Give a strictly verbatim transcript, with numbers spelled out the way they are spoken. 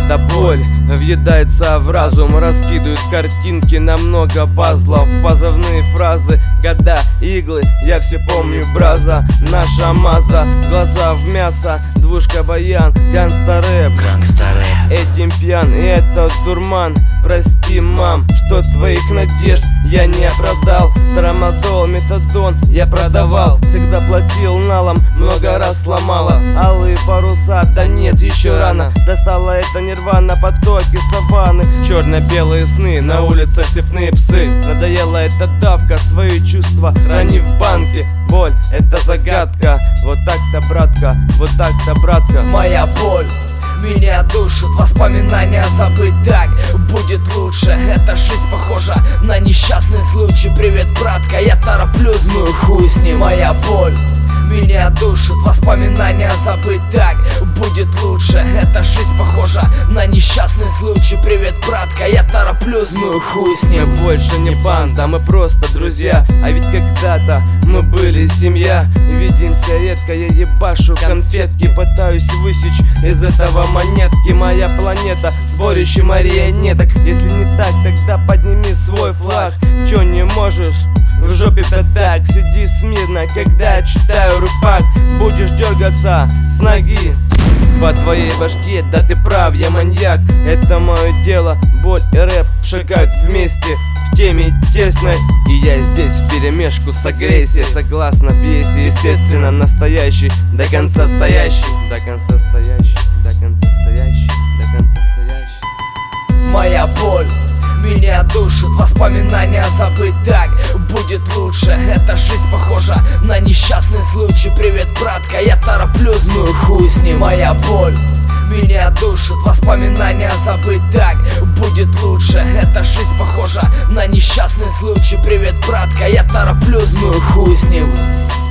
Эта боль въедается в разум, раскидывают картинки на много пазлов, позывные фразы, года, иглы, я все помню, браза, наша маза, глаза в мясо, двушка баян, гангста-рэп, Гангста-рэп. Этим пьян, и этот дурман. Прости, мам, что твоих надежд я не оправдал. Трамадол, метадон я продавал, всегда платил налом, много раз сломала. Алые паруса, да нет, еще рано. Достала это нирвана, потоки саванны, черно-белые сны, на улицах цепные псы. Надоела эта давка, свои чувства храни в банке. Боль — это загадка, вот так-то, братка, вот так-то, братка. Моя боль меня душит, воспоминания забыть так будет лучше. Эта жизнь похожа на несчастный случай. Привет, братка, я тороплюсь, ну и хуй с ним. Моя боль меня душит, воспоминания забыть так будет лучше. Эта жизнь похожа на несчастный случай. Привет, братка, я тороплюсь, ну и хуй с ним. Мы больше не банда, мы просто друзья. А ведь когда-то мы были семья. Видимся редко, я ебашу конфетки, пытаюсь высечь из этого монетки. Моя планета, сборище марионеток. Если не так, тогда подними свой флаг. Чё не можешь? В жопе пятак, сиди смирно, когда я читаю рупак. Будешь дергаться с ноги по твоей башке, да ты прав, я маньяк. Это мое дело, боль и рэп шагают вместе в теме тесной. И я здесь вперемешку с агрессией, согласно пьесе, естественно, настоящий, до конца стоящий, до конца стоящий, до конца стоящий, до конца стоящий. Моя боль меня душит, воспоминания забыть так будет лучше. Эта жизнь похожа на несчастный случай. Привет, братка, я тороплюсь, ну и хуй с ним. Моя боль меня душит, воспоминания забыть так будет лучше. Эта жизнь похожа на несчастный случай. Привет, братка, я тороплюсь, ну и хуй с ним.